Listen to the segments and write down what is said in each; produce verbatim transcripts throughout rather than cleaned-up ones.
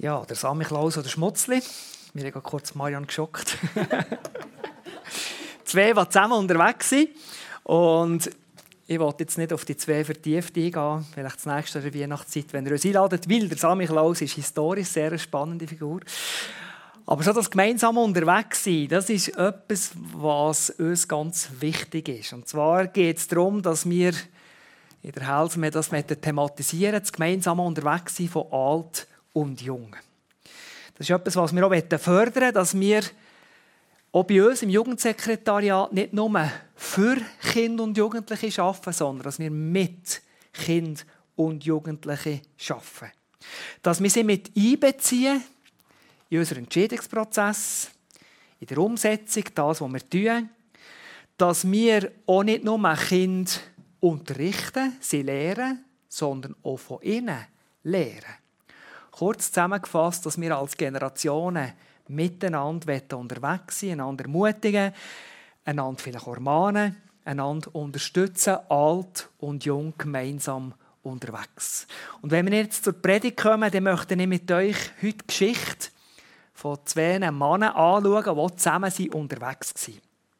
Ja, der Samichlaus oder Schmutzli. Wir haben kurz Marian geschockt. Zwei, die zusammen unterwegs sind. Und ich will jetzt nicht auf die zwei vertieft eingehen. Vielleicht das nächste in der Weihnachtszeit, wenn ihr uns einladet. Weil der Samichlaus ist historisch sehr eine spannende Figur. Aber so das gemeinsame Unterwegssein, das ist etwas, was uns ganz wichtig ist. Und zwar geht es darum, dass wir in der Hälse wir das thematisieren, das gemeinsame Unterwegssein von alt und jung. Das ist etwas, was wir auch fördern wollen, dass wir auch bei uns im Jugendsekretariat nicht nur für Kinder und Jugendliche arbeiten, sondern dass wir mit Kindern und Jugendlichen arbeiten. Dass wir sie mit einbeziehen in unseren Entscheidungsprozess, in der Umsetzung, das, was wir tun. Dass wir auch nicht nur Kinder unterrichten, sie lehren, sondern auch von ihnen lehren. Kurz zusammengefasst, dass wir als Generationen miteinander unterwegs sein, einander ermutigen, einander vielleicht ermahnen, einander unterstützen, alt und jung gemeinsam unterwegs. Und wenn wir jetzt zur Predigt kommen, dann möchte ich mit euch heute die Geschichte von zwei Männern anschauen, die zusammen unterwegs waren.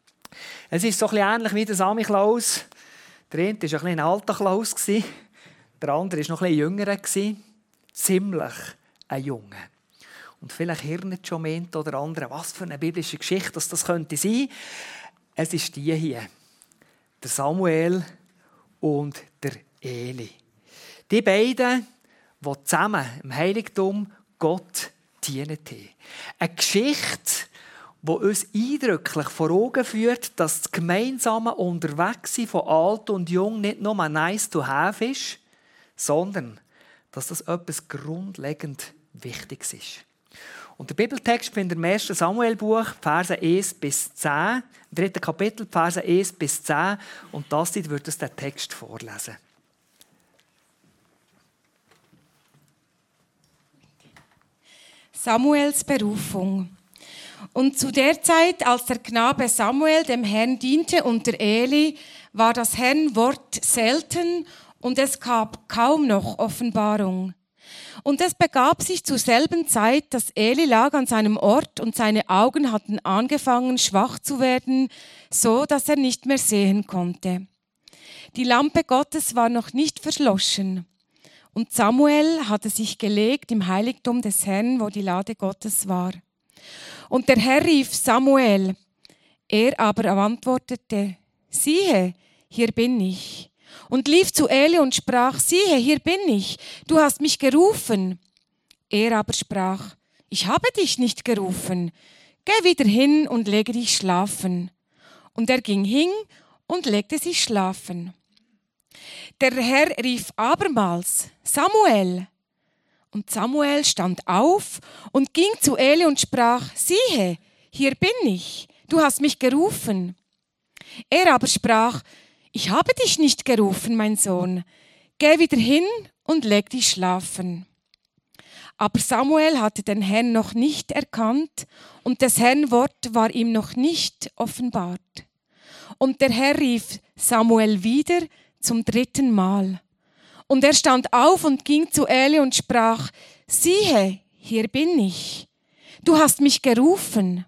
Es ist so ein bisschen ähnlich wie der Samichlaus. Der eine war ein, ein alter Klaus, der andere war noch ein jüngerer, ziemlich ein Junge. Und vielleicht hirnet schon der eine oder andere, was für eine biblische Geschichte das, das könnte sein. Es ist die hier, der Samuel und der Eli. Die beiden, die zusammen im Heiligtum Gott dienen. Eine Geschichte, die uns eindrücklich vor Augen führt, dass das gemeinsame Unterwegssein von alt und jung nicht nur nice to have ist, sondern dass das etwas grundlegend Wichtiges ist. Und der Bibeltext findet im ersten Samuel-Buch, Verse eins bis zehn, im dritten Kapitel, Verse eins bis zehn, und das wird uns den Text vorlesen. Samuels Berufung. Und zu der Zeit, als der Knabe Samuel dem Herrn diente unter Eli, war das Herrn Wort selten und es gab kaum noch Offenbarung. Und es begab sich zur selben Zeit, dass Eli lag an seinem Ort und seine Augen hatten angefangen, schwach zu werden, so dass er nicht mehr sehen konnte. Die Lampe Gottes war noch nicht verloschen. Und Samuel hatte sich gelegt im Heiligtum des Herrn, wo die Lade Gottes war. Und der Herr rief Samuel. Er aber antwortete, siehe, hier bin ich. Und lief zu Eli und sprach, siehe, hier bin ich, du hast mich gerufen. Er aber sprach, ich habe dich nicht gerufen, geh wieder hin und lege dich schlafen. Und er ging hin und legte sich schlafen. Der Herr rief abermals, Samuel. Und Samuel stand auf und ging zu Eli und sprach, siehe, hier bin ich, du hast mich gerufen. Er aber sprach, ich habe dich nicht gerufen, mein Sohn, geh wieder hin und leg dich schlafen. Aber Samuel hatte den Herrn noch nicht erkannt und des Herrn Wort war ihm noch nicht offenbart. Und der Herr rief Samuel wieder zum dritten Mal. Und er stand auf und ging zu Eli und sprach, siehe, hier bin ich. Du hast mich gerufen.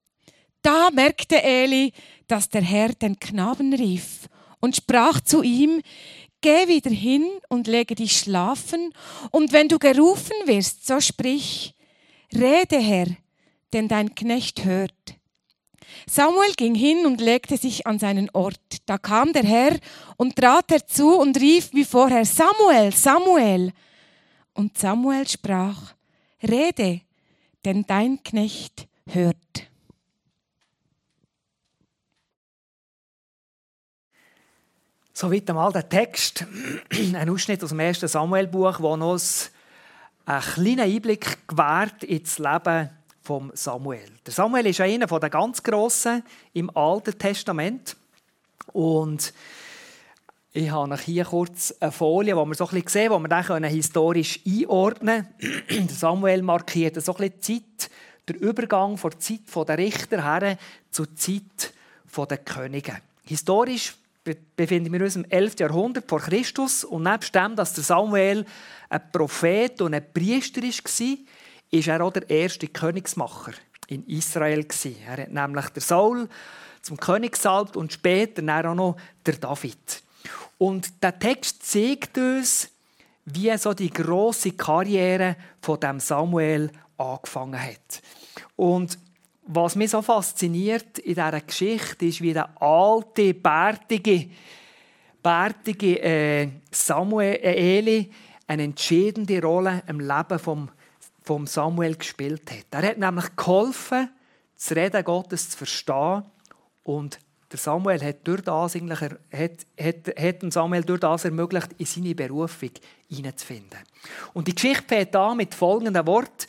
Da merkte Eli, dass der Herr den Knaben rief und sprach zu ihm, geh wieder hin und lege dich schlafen, und wenn du gerufen wirst, so sprich, rede, Herr, denn dein Knecht hört. Samuel ging hin und legte sich an seinen Ort. Da kam der Herr und trat herzu und rief wie vorher, Samuel, Samuel. Und Samuel sprach, rede, denn dein Knecht hört. Soweit einmal der Text, ein Ausschnitt aus dem ersten Samuel-Buch, der uns einen kleinen Einblick gewährt ins Leben von Samuel. Der Samuel ist einer der ganz Grossen im Alten Testament. Und ich habe hier kurz eine Folie, wo wir so ein bisschen sehen, wo wir dann historisch einordnen können. Der Samuel markiert so ein bisschen die Zeit, der Übergang von der Zeit der Richter her zur Zeit der Könige. Historisch befinden wir uns im elften Jahrhundert vor Christus, und nebst dem, dass der Samuel ein Prophet und ein Priester war, war er auch der erste Königsmacher in Israel. Er hat nämlich den Saul zum König gesalbt und später dann auch noch der David. Und der Text zeigt uns, wie so die grosse Karriere von dem Samuel angefangen hat. Und was mich so fasziniert in dieser Geschichte ist, wie der alte, bärtige, bärtige äh, Samuel, äh, Eli eine entscheidende Rolle im Leben vom, vom Samuel gespielt hat. Er hat nämlich geholfen, das Reden Gottes zu verstehen, und der Samuel hat durch das eigentlich, hat, hat, hat Samuel durch das ermöglicht, in seine Berufung hineinzufinden. Und die Geschichte fängt an mit folgendem Wort: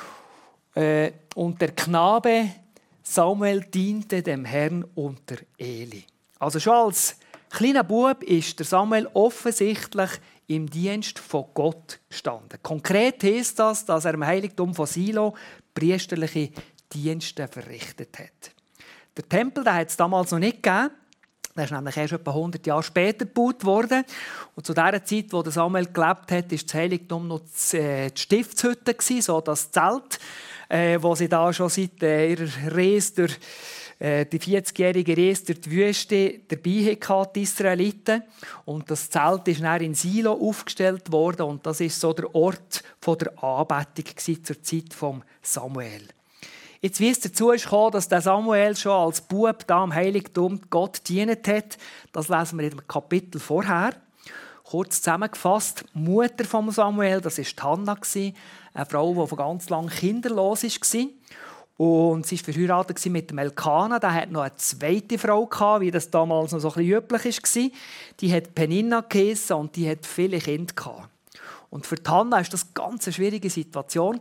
äh, Und der Knabe Samuel diente dem Herrn unter Eli. Also schon als kleiner Bub ist der Samuel offensichtlich im Dienst von Gott gestanden. Konkret heisst das, dass er im Heiligtum von Silo priesterliche Dienste verrichtet hat. Der Tempel hat es damals noch nicht gegeben. Der ist nämlich erst etwa hundert Jahre später gebaut worden. Und zu der Zeit, wo Samuel gelebt hat, war das Heiligtum noch die Stiftshütte, so das Zelt, äh, wo sie da schon seit äh, ihrer Reise durch äh, die vierzigjährige Reise durch die Wüste dabei hatten, die Israeliten. Und das Zelt ist dann in Silo aufgestellt worden, und das ist so der Ort von der Anbetung zur Zeit von Samuel. Jetzt, wie es dazu kam, dass der Samuel schon als Bub da im Heiligtum Gott gedient hat, das lesen wir in dem Kapitel vorher. Kurz zusammengefasst: Die Mutter von Samuel, das war Hannah, eine Frau, die von ganz lang kinderlos war. Und sie war verheiratet mit dem Elkana. Der hatte noch eine zweite Frau, wie das damals noch so ein bisschen üblich war. Die hat Peninna geheissen und die hat viele Kinder. Und für Hannah war das eine ganz schwierige Situation.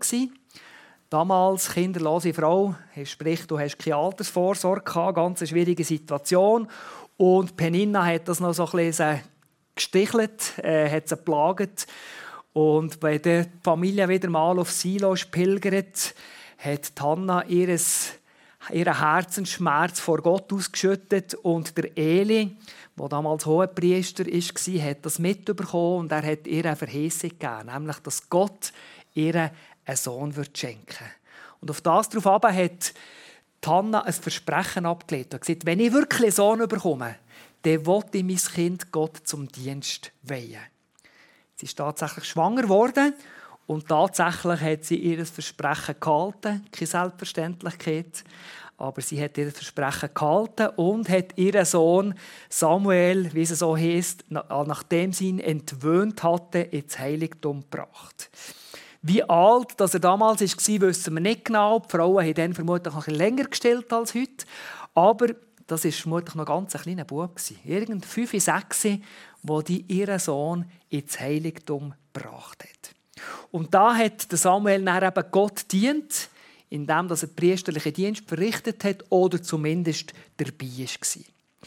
Damals kinderlose Frau, sprich, du hast keine Altersvorsorge gehabt, ganz eine schwierige Situation. Und Peninna hat das noch so ein bisschen gestichelt, äh, hat sie geplagt. Und bei der Familie wieder mal auf Silo pilgert, hat Hannah ihres, ihren Herzensschmerz vor Gott ausgeschüttet. Und der Eli, der damals Hohepriester war, hat das mitbekommen, und er hat ihr eine Verheißung gegeben, nämlich, dass Gott ihr einen Sohn schenken würde. Und auf das darauf hat Hannah ein Versprechen abgelegt und gesagt: Wenn ich wirklich einen Sohn bekomme, dann will ich mein Kind Gott zum Dienst weihen. Sie ist tatsächlich schwanger geworden, und tatsächlich hat sie ihr Versprechen gehalten. Keine Selbstverständlichkeit, aber sie hat ihr Versprechen gehalten und hat ihren Sohn Samuel, wie es so heisst, nachdem sie ihn entwöhnt hatte, ins Heiligtum gebracht. Wie alt dass er damals war, wissen wir nicht genau. Die Frauen haben dann vermutlich noch ein bisschen länger gestillt als heute. Aber das war vermutlich noch ganz ein kleiner Bub. Irgend fünf, sechs, wo die ihren Sohn ins Heiligtum gebracht hat. Und da hat Samuel dann eben Gott dient, indem er priesterlichen Dienst verrichtet hat oder zumindest dabei war.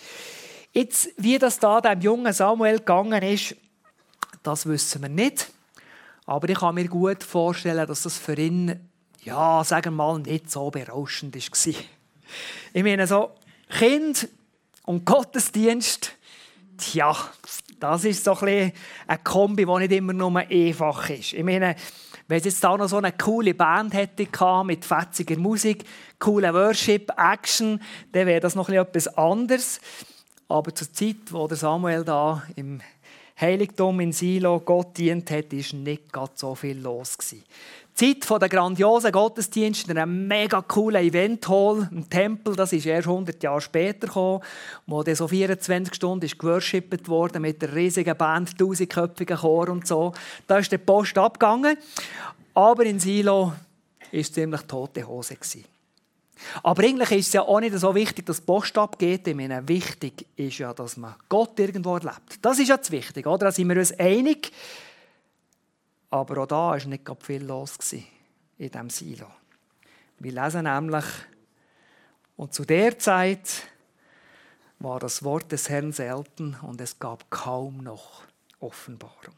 Jetzt, wie das da dem jungen Samuel gegangen ist, das wissen wir nicht. Aber ich kann mir gut vorstellen, dass das für ihn, ja, sagen wir mal, nicht so berauschend war. Ich meine, so Kind und Gottesdienst, tja, das ist so ein bisschen eine Kombi, die nicht immer nur einfach ist. Ich meine, wenn es jetzt da noch so eine coole Band hätte mit fetziger Musik, cooler Worship, Action, dann wäre das noch etwas anderes. Aber zur Zeit, wo der Samuel da im Heiligtum in Silo Gott dient hat, war nicht gerade so viel los. Die Zeit der grandiosen Gottesdienste in einem mega coolen Event-Hall im Tempel, das ist erst hundert Jahre später gekommen, wo dann so vierundzwanzig Stunden geworshippet wurde mit der riesigen Band, tausendköpfigen Chor und so. Da ist die Post abgegangen. Aber in Silo war es ziemlich tote Hose. Aber eigentlich ist es ja auch nicht so wichtig, dass die Post abgeht. Ich meine, wichtig ist ja, dass man Gott irgendwo erlebt. Das ist ja das Wichtige, oder? Da sind wir uns einig. Aber auch da war nicht viel los in diesem Silo. Wir lesen nämlich: Und zu der Zeit war das Wort des Herrn selten und es gab kaum noch Offenbarung.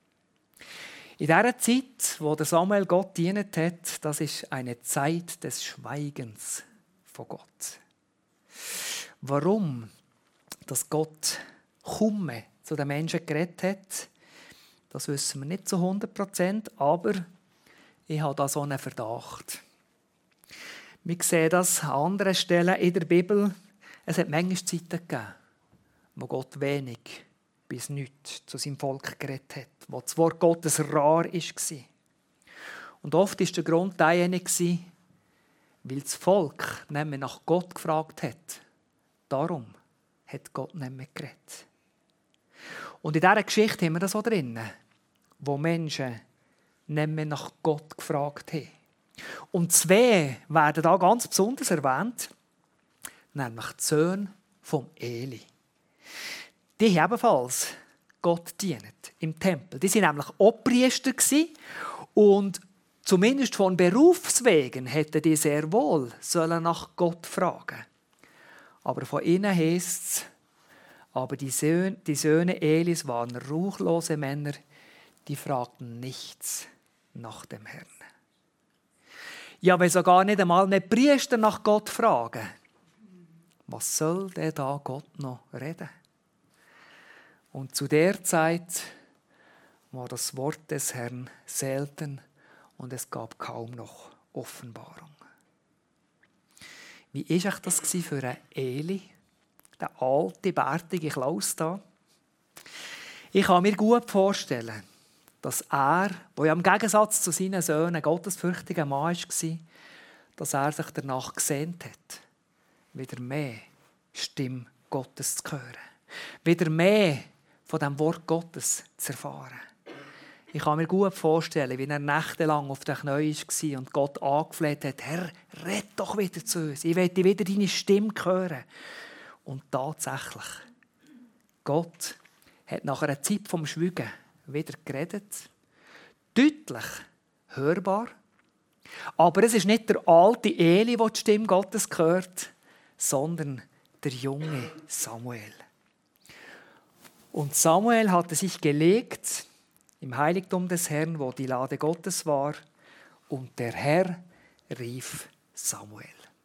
In dieser Zeit, wo der Samuel Gott gedient hat, das ist eine Zeit des Schweigens von Gott. Warum? Dass Gott kaum zu den Menschen geredet hat, das wissen wir nicht zu hundert Prozent, aber ich habe da so einen Verdacht. Wir sehen das an anderen Stellen in der Bibel. Es hat manchmal Zeiten gegeben, wo Gott wenig bis nichts zu seinem Volk geredet hat, wo das Wort Gottes rar war. Und oft war der Grund derjenige, weil das Volk nicht mehr nach Gott gefragt hat. Darum hat Gott nicht mehr geredet. Und in dieser Geschichte haben wir das auch drin, wo Menschen nicht mehr nach Gott gefragt haben. Und zwei werden da ganz besonders erwähnt, nämlich die Söhne vom Eli. Die haben ebenfalls Gott gedient im Tempel. Die waren nämlich auch Priester und zumindest von Berufswegen hätten die sehr wohl sollen nach Gott fragen. Aber von ihnen heisst es, aber die Söhne, die Söhne Elis waren ruchlose Männer, die fragten nichts nach dem Herrn. Ja, wenn sogar nicht einmal mehr Priester nach Gott fragen, was soll denn da Gott noch reden? Und zu der Zeit war das Wort des Herrn selten und es gab kaum noch Offenbarung. Wie war das für einen Eli, der alte, bärtige Klaus da? Ich kann mir gut vorstellen, dass er, der ja im Gegensatz zu seinen Söhnen ein gottesfürchtiger Mann war, dass er sich danach gesehnt hat, wieder mehr Stimme Gottes zu hören, wieder mehr von dem Wort Gottes zu erfahren. Ich kann mir gut vorstellen, wie er nächtelang auf den Knien war und Gott angefleht hat, Herr, red doch wieder zu uns, ich will wieder deine Stimme hören. Und tatsächlich, Gott hat nach einer Zeit vom Schweigen wieder geredet. Deutlich hörbar. Aber es ist nicht der alte Eli, der die Stimme Gottes hört, sondern der junge Samuel. Und Samuel hatte sich gelegt im Heiligtum des Herrn, wo die Lade Gottes war, und der Herr rief Samuel.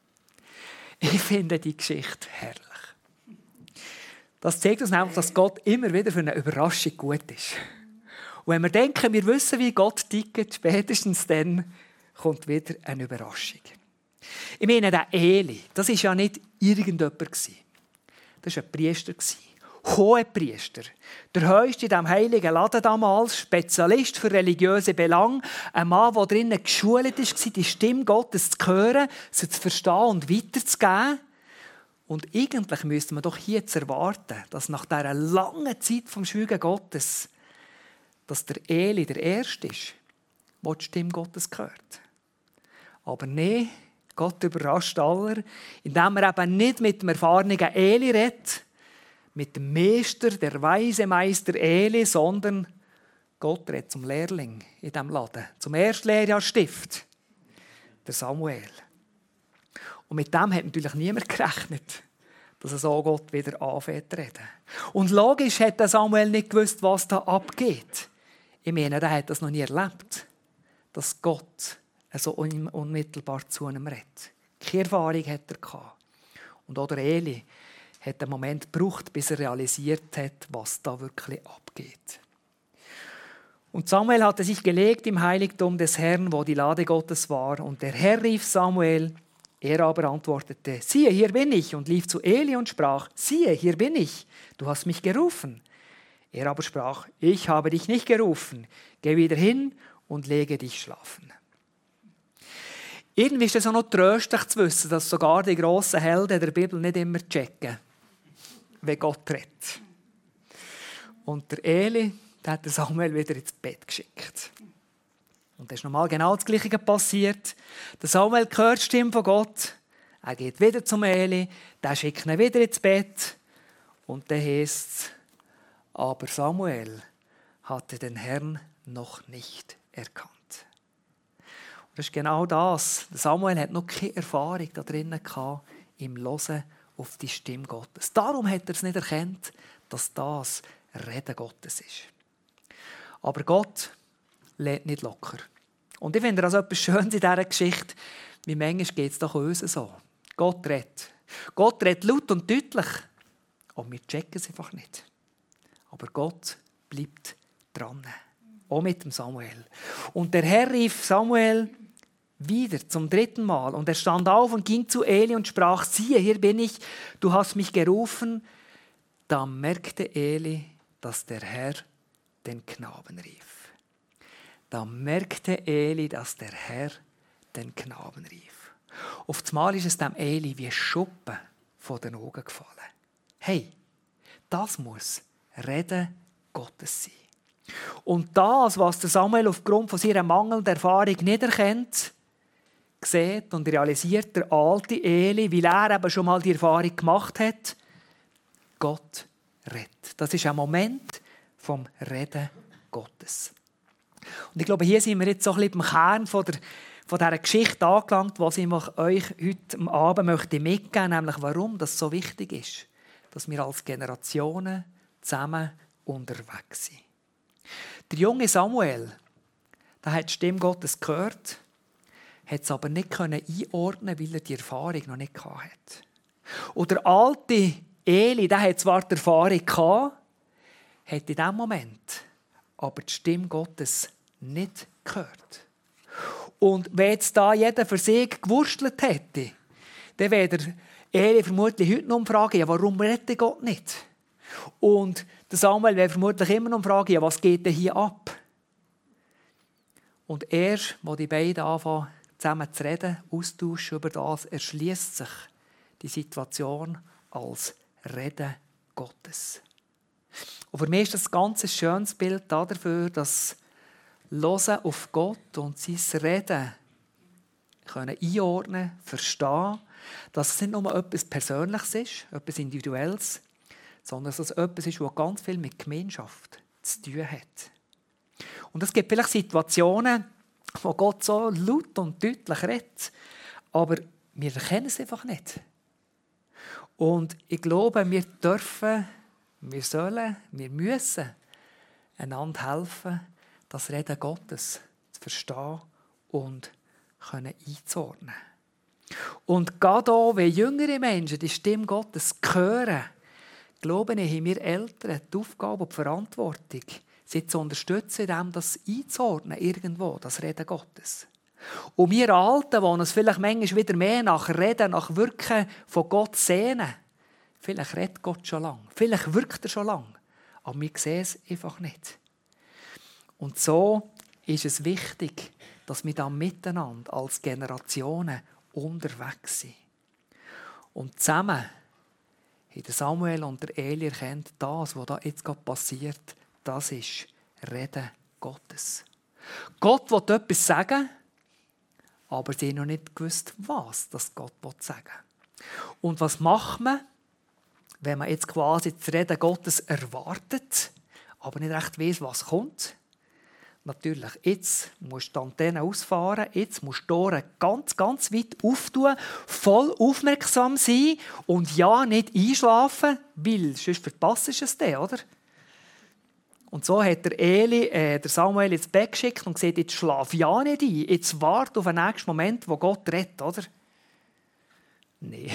Ich finde die Geschichte herrlich. Das zeigt uns nämlich, dass Gott immer wieder für eine Überraschung gut ist. Und wenn wir denken, wir wissen, wie Gott tickt, spätestens dann kommt wieder eine Überraschung. Ich meine, der Eli, das war ja nicht irgendjemand. Das war ein Priester. Hohepriester. Der höchste in diesem heiligen Laden damals, Spezialist für religiöse Belange, ein Mann, der drinnen geschult war, die Stimme Gottes zu hören, sie zu verstehen und weiterzugeben. Und eigentlich müsste man doch hier jetzt erwarten, dass nach dieser langen Zeit vom Schweigen Gottes, dass der Eli der Erste ist, der die Stimme Gottes hört. Aber nein, Gott überrascht alle, indem er eben nicht mit dem erfahrenen Eli redet, mit dem Meister, der weise Meister Eli, sondern Gott redet zum Lehrling in diesem Laden, zum Erstlehrjahrstift, der Samuel. Und mit dem hat natürlich niemand gerechnet, dass er so Gott wieder anfängt zu reden. Und logisch hat der Samuel nicht gewusst, was da abgeht. Ich meine, er hat das noch nie erlebt, dass Gott so unmittelbar zu ihm redet. Keine Erfahrung hat er gehabt. Und auch der Eli hat einen Moment gebraucht, bis er realisiert hat, was da wirklich abgeht. Und Samuel hatte sich gelegt im Heiligtum des Herrn, wo die Lade Gottes war. Und der Herr rief Samuel. Er aber antwortete, siehe, hier bin ich, und lief zu Eli und sprach, siehe, hier bin ich, du hast mich gerufen. Er aber sprach, ich habe dich nicht gerufen, geh wieder hin und lege dich schlafen. Irgendwie ist es auch noch tröstlich zu wissen, dass sogar die grossen Helden der Bibel nicht immer checken, wie Gott redet. Und der Eli, der hat Samuel wieder ins Bett geschickt. Und dann ist nochmal genau das Gleiche passiert. Der Samuel hört die Stimme von Gott. Er geht wieder zum Eli. Der schickt ihn wieder ins Bett. Und dann heisst es, aber Samuel hatte den Herrn noch nicht erkannt. Und das ist genau das. Samuel hat noch keine Erfahrung da drinnen gehabt, im Hören auf die Stimme Gottes. Darum hat er es nicht erkannt, dass das Reden Gottes ist. Aber Gott lädt nicht locker. Und ich finde das etwas Schönes in dieser Geschichte, wie manchmal geht es doch uns so. Gott redet. Gott redet laut und deutlich. Und wir checken es einfach nicht. Aber Gott bleibt dran. auch mit dem Samuel. Und der Herr rief Samuel wieder zum dritten Mal. Und er stand auf und ging zu Eli und sprach, siehe, hier bin ich, du hast mich gerufen. Da merkte Eli, dass der Herr den Knaben rief. Da merkte Eli, dass der Herr den Knaben rief. Auf einmal ist es dem Eli wie Schuppen von den Augen gefallen. Hey, das muss Reden Gottes sein. Und das, was der Samuel aufgrund von seiner mangelnden Erfahrung nicht erkennt, sieht und realisiert der alte Eli, weil er eben schon mal die Erfahrung gemacht hat, Gott redet. Das ist ein Moment vom Reden Gottes. Und ich glaube, hier sind wir jetzt so ein bisschen beim Kern von der, von dieser Geschichte angelangt, was ich euch heute am Abend möchte mitgeben möchte, nämlich warum das so wichtig ist, dass wir als Generationen zusammen unterwegs sind. Der junge Samuel, der hat die Stimme Gottes gehört, hat es aber nicht einordnen, weil er die Erfahrung noch nicht hatte. Und der alte Eli, der hat zwar die Erfahrung gehabt, hat in diesem Moment aber die Stimme Gottes nicht gehört. Und wenn jetzt da jeder für sich gewurstelt hätte, dann wäre der Eli vermutlich heute noch fragen, ja, warum redet Gott nicht? Und der Samuel wäre vermutlich immer noch fragen, ja, was geht denn hier ab? Und erst, als die beiden anfangen, zusammen zu reden, austauschen über das, erschließt sich die Situation als Reden Gottes. Und für mich ist das ein ganz schönes Bild dafür, dass Hören auf Gott und sein Reden können einordnen, verstehen, dass es nicht nur etwas Persönliches ist, etwas Individuelles, sondern dass es etwas ist, das ganz viel mit Gemeinschaft zu tun hat. Und es gibt vielleicht Situationen, wo Gott so laut und deutlich redet, aber wir erkennen es einfach nicht. Und ich glaube, wir dürfen, wir sollen, wir müssen einander helfen, das Reden Gottes zu verstehen und einzuordnen. Und gerade auch, wenn jüngere Menschen die Stimme Gottes hören, glaube ich, haben wir Eltern die Aufgabe und die Verantwortung, sie zu unterstützen, indem das einzuordnen, irgendwo, das Reden Gottes. Und wir Alten, die uns vielleicht manchmal wieder mehr nach Reden, nach Wirken von Gott sehnen, vielleicht redet Gott schon lange, vielleicht wirkt er schon lange, aber wir sehen es einfach nicht. Und so ist es wichtig, dass wir dann miteinander als Generationen unterwegs sind. Und zusammen haben Samuel und der Eli erkennt, das, was da jetzt gerade passiert, das ist Reden Gottes. Gott will etwas sagen, aber sie haben noch nicht gewusst, was das Gott sagen will. Und was macht man, wenn man jetzt quasi das Reden Gottes erwartet, aber nicht recht weiss, was kommt? Natürlich, jetzt musst du die Antenne ausfahren, jetzt musst du die Ohren ganz, ganz weit auftun, voll aufmerksam sein und ja, nicht einschlafen, weil sonst verpasst du es dann, oder? Und so hat der Eli, äh, der Samuel ins Bett geschickt und gesagt, jetzt schlaf ja nicht ein, jetzt warte auf den nächsten Moment, wo Gott redet, oder? Nein.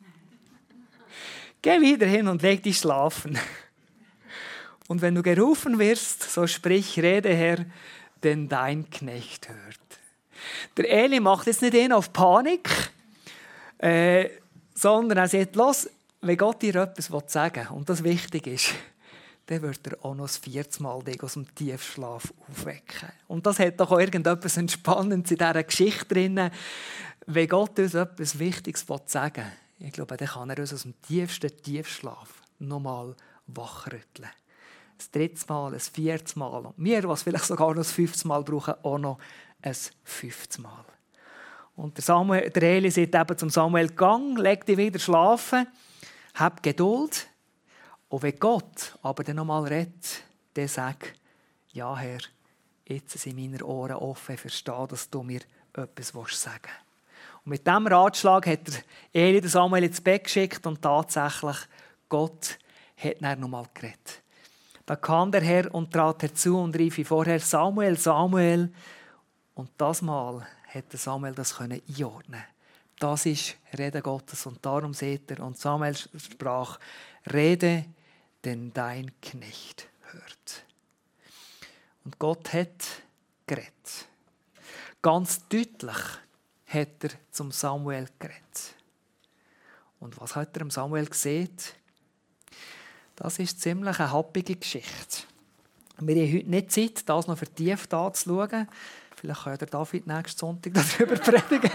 Geh wieder hin und leg dich schlafen. Und wenn du gerufen wirst, so sprich, rede Herr, denn dein Knecht hört. Der Eli macht jetzt nicht ihn auf Panik, äh, sondern er sagt, los, wenn Gott dir etwas sagen will und das wichtig ist, dann wird er auch noch das vierte Mal dich aus dem Tiefschlaf aufwecken. Und das hat doch auch irgendetwas Entspannendes in dieser Geschichte drin. Wenn Gott uns etwas Wichtiges sagen will, ich glaube, dann kann er uns aus dem tiefsten Tiefschlaf nochmal wachrütteln. Ein drittes Mal, ein viertes Mal. Und wir, was vielleicht sogar noch ein fünftes Mal brauchen, auch noch ein fünftes Mal. Und der, Samuel, der Eli sagt eben zum Samuel, gang, leg dich wieder schlafen, hab Geduld. Und wenn Gott aber dann nochmal redet, dann sag, ja Herr, jetzt sind meine Ohren offen, verstehe, dass du mir etwas sagen willst. Und mit diesem Ratschlag hat der Eli den Samuel ins Bett geschickt und tatsächlich, Gott hat dann nochmal geredet. Da kam der Herr und trat herzu und rief wie vorher, Samuel, Samuel. Und das Mal hätte Samuel das einordnen. Das ist Rede Gottes und darum seht er. Und Samuel sprach, rede, denn dein Knecht hört. Und Gott hat geredet. Ganz deutlich hat er zum Samuel geredet. Und was hat er am Samuel gesehen? Das ist ziemlich eine happige Geschichte. Wir haben heute nicht Zeit, das noch vertieft anzuschauen. Vielleicht kann der David nächsten Sonntag darüber predigen.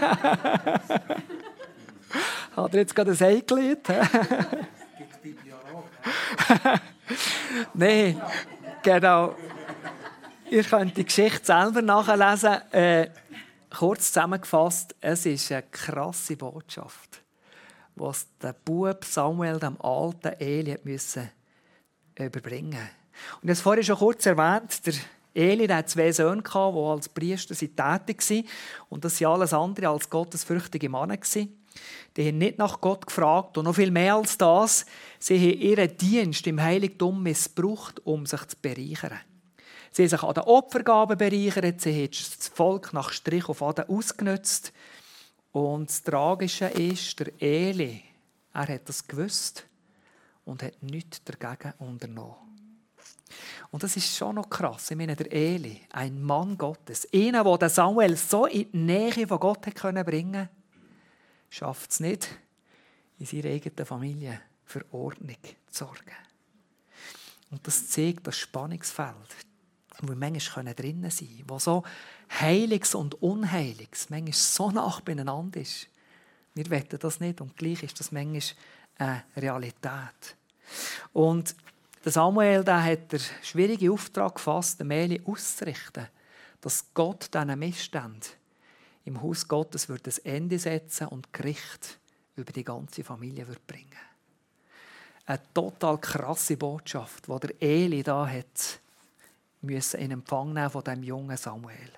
Hat er jetzt gerade ein Ei gelegt? Nein, genau. Ihr könnt die Geschichte selber nachlesen. Äh, kurz zusammengefasst, es ist eine krasse Botschaft, was der Bub Samuel dem alten Eli müssen überbringen musste. Und ich habe es vorhin schon kurz erwähnt, der Eli der hatte zwei Söhne, die als Priester tätig waren. Und das waren alles andere als gottesfürchtige Männer. Die haben nicht nach Gott gefragt und noch viel mehr als das. Sie haben ihren Dienst im Heiligtum missbraucht, um sich zu bereichern. Sie haben sich an den Opfergaben bereichert, sie haben das Volk nach Strich auf Faden ausgenutzt. Und das Tragische ist, der Eli, er hat das gewusst und hat nichts dagegen unternommen. Und das ist schon noch krass. Ich meine, der Eli, ein Mann Gottes, einer, der Samuel so in die Nähe von Gott bringen konnte, schafft es nicht, in seiner eigenen Familie für Ordnung zu sorgen. Und das zeigt das Spannungsfeld, wo wir manchmal drinnen sein können, wo so Heiliges und Unheiliges manchmal so nah beieinander ist. Wir wollen das nicht und gleich ist das manchmal eine Realität. Und der Samuel der hat den schwierigen Auftrag gefasst, den Eli auszurichten, dass Gott diesen Missständen im Haus Gottes wird ein Ende setzen und Gericht über die ganze Familie wird bringen. Eine total krasse Botschaft, die der Eli da hat müssen in Empfang nehmen von dem jungen Samuel.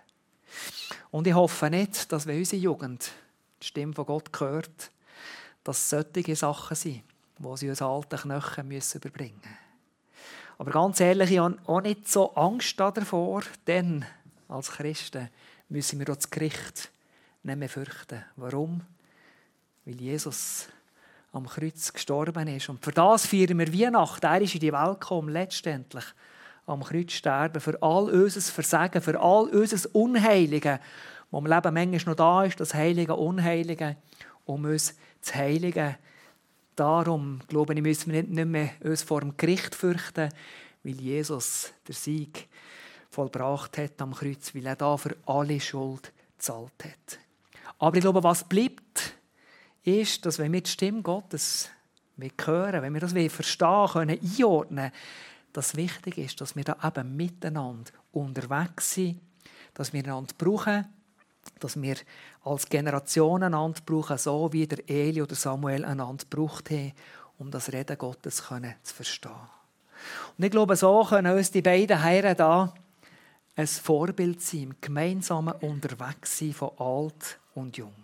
Und ich hoffe nicht, dass wenn unsere Jugend die Stimme von Gott hört, dass solche Sachen sind, die sie uns alten Knöchel müssen überbringen müssen. Aber ganz ehrlich, ich habe auch nicht so Angst davor, denn als Christen müssen wir auch das Gericht nicht mehr fürchten. Warum? Weil Jesus am Kreuz gestorben ist. Und für das feiern wir Weihnachten. Er ist in die Welt gekommen, letztendlich am Kreuz sterben. Für all unser Versagen, für all unser Unheilige, wo im Leben manchmal noch da ist, das Heilige, Unheilige, um uns zu heiligen. Darum, glaube ich, müssen wir nicht mehr uns vor dem Gericht fürchten, weil Jesus den Sieg vollbracht hat am Kreuz, weil er da für alle Schuld gezahlt hat. Aber ich glaube, was bleibt, ist, dass wenn wir die Stimme Gottes hören, wenn wir das verstehen können, einordnen, dass wichtig ist, dass wir da eben miteinander unterwegs sind, dass wir einander brauchen, dass wir als Generation einander brauchen, so wie der Eli oder Samuel einander gebraucht haben, um das Reden Gottes zu verstehen. Und ich glaube, so können uns die beiden Herren da ein Vorbild sein, im gemeinsamen Unterwegssein von alt und jung.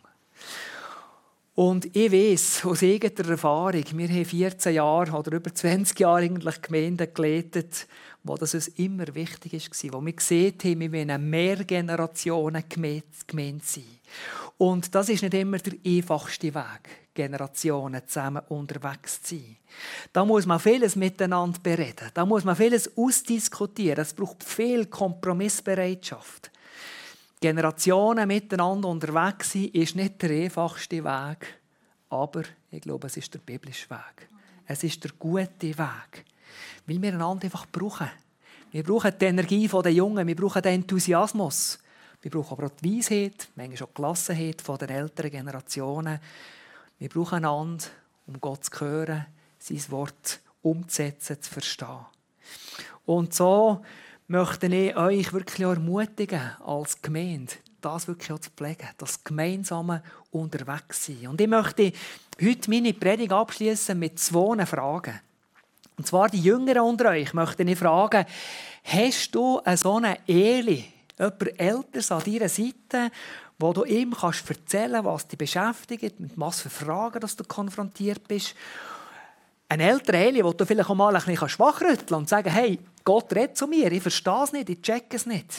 Und ich weiss aus eigener Erfahrung, wir haben vierzehn Jahre oder über zwanzig Jahre eigentlich Gemeinden geleitet, wo das uns immer wichtig war, wo wir gesehen haben, wir wollen eine Mehrgenerationen-Gemeinde sein. Und das ist nicht immer der einfachste Weg, Generationen zusammen unterwegs zu sein. Da muss man vieles miteinander bereden, da muss man vieles ausdiskutieren, es braucht viel Kompromissbereitschaft. Generationen miteinander unterwegs sein, ist nicht der einfachste Weg, aber ich glaube, es ist der biblische Weg. Es ist der gute Weg, weil wir einander einfach brauchen. Wir brauchen die Energie der Jungen, wir brauchen den Enthusiasmus, wir brauchen aber auch die Weisheit, manchmal auch die Gelassenheit der älteren Generationen. Wir brauchen einander, um Gott zu hören, sein Wort umzusetzen, zu verstehen. Und so möchte ich euch wirklich ermutigen, als Gemeinde, das wirklich auch zu pflegen, das gemeinsame Unterwegssein. Und ich möchte heute meine Predigt abschließen mit zwei Fragen. Und zwar die Jüngeren unter euch möchte ich fragen, hast du so einen Eli, jemand Älteres an deiner Seite, wo du ihm kannst erzählen, was dich beschäftigt, mit was für Fragen dass du konfrontiert bist? Ein älterer Eli, wo du vielleicht auch mal ein bisschen wachrütteln kannst und sagen, hey, Gott redet zu mir, ich verstehe es nicht, ich checke es nicht.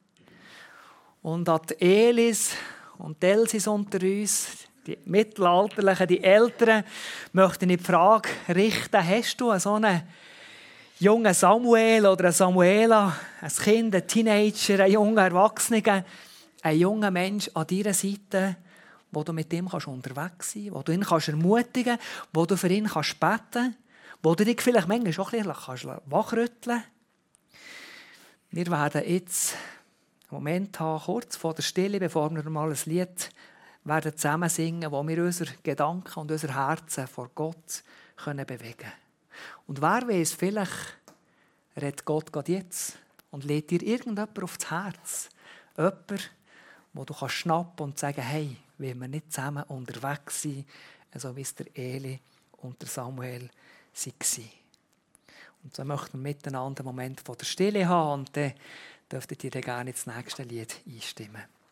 Und an die Elis und die Elsis unter uns, die Mittelalterlichen, die Älteren, möchte ich die Frage richten, hast du so einen jungen Samuel oder eine Samuela, ein Kind, ein Teenager, ein junger Erwachsener, ein junger Mensch an deiner Seite, wo du mit ihm unterwegs sein kannst, wo du ihn ermutigen kannst, wo du für ihn beten kannst, wo du dich vielleicht manchmal auch ein bisschen wachrütteln kannst. Wir werden jetzt einen Moment haben, kurz vor der Stille, bevor wir mal ein Lied werden zusammen singen, wo wir unsere Gedanken und unser Herzen vor Gott können bewegen können. Und wer weiß, vielleicht redet Gott gerade jetzt und lädt dir irgendjemand aufs Herz. Jemand, wo du kannst schnappen und sagen, hey, wollen wir nicht zusammen unterwegs sein, so wie es der Eli und der Samuel waren. Und so möchten wir miteinander einen Moment von der Stille haben und dann dürftet ihr gerne ins nächste Lied einstimmen.